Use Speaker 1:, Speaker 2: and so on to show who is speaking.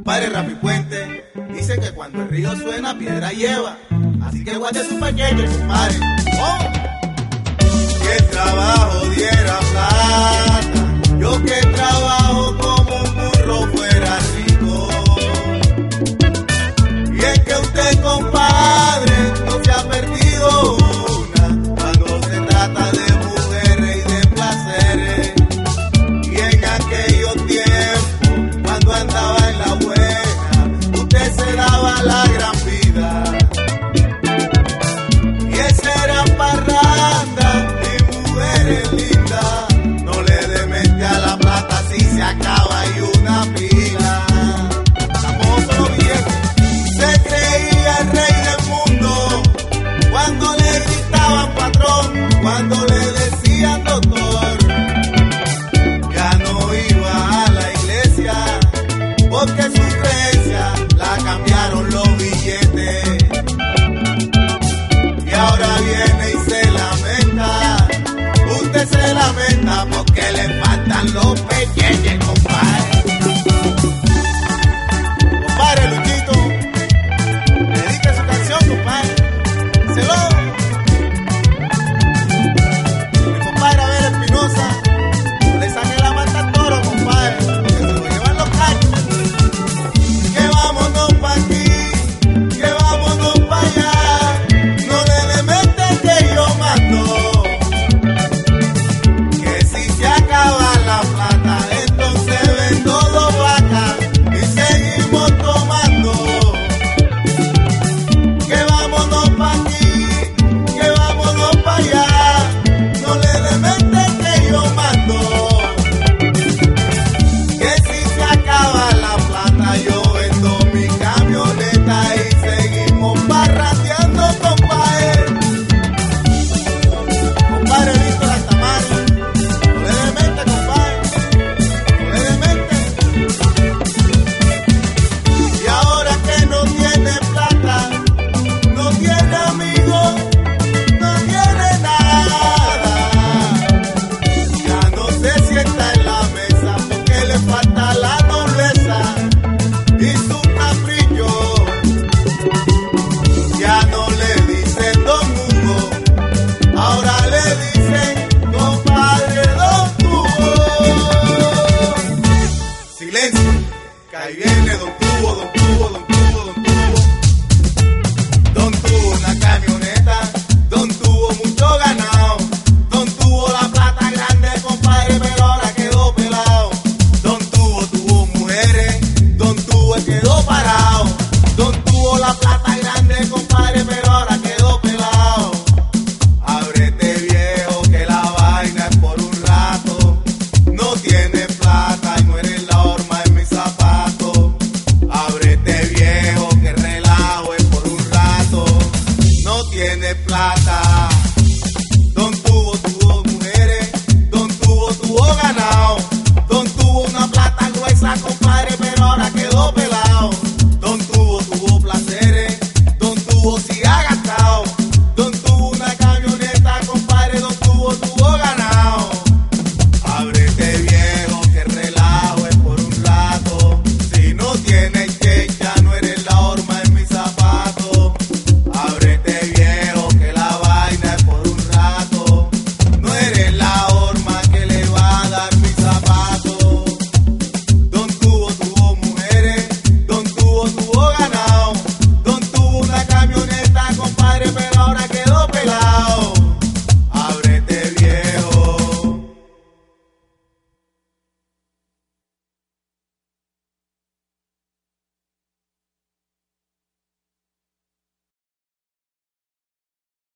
Speaker 1: Compadre Rapipuente dice que cuando el río suena, piedra lleva. Así que guarde su paquete, compadre. ¡Oh! Que el trabajo diera plata, yo que trabajo como un burro fuera rico. Y es que usted, compadre, no se ha perdido una cuando se trata de mujeres y de placeres. Y en aquellos tiempos, cuando andaba en la buena, usted se daba la gran vida. Y esa era parranda de mujeres lindas. No le dé mente a la plata si se acaba y una pila. Estamos solo viejos. Se creía el rey del mundo cuando le gritaban patrón, cuando le decían doctor. Ya no iba a la iglesia porque su creencia la cambiaron los billetes. Y ahora viene y se lamenta, usted se lamenta porque le faltan los pequeños, compadre. Compadre Luchito, dedique su canción, compadre. Díselo. Mi compadre Abel Espinosa, no le saque la manta al toro, compadre, que se lo llevan los cachos. Que vámonos pa' aquí, que vámonos pa' allá. No le demete que yo mando. Que si se acaba la plata, entonces ven todo vaca y seguimos tomando. Que vámonos pa' aquí, que vámonos pa' allá. No le demete que yo mando. Que si se acaba la plata, yo vendo mi camioneta y seguimos parrandeando, compadre. Compadre Víctor Altamari, no le demente, compadre, no le demente. Y ahora que no tiene plata, no tiene amigos, no tiene nada. Ya no se sienta en la mesa porque le falta la nobleza y su capricho. Ya no le dicen Don Hugo, ahora le dicen compadre Don Hugo. Silencio, que ahí viene Don Hugo, Don Hugo, Don Hugo.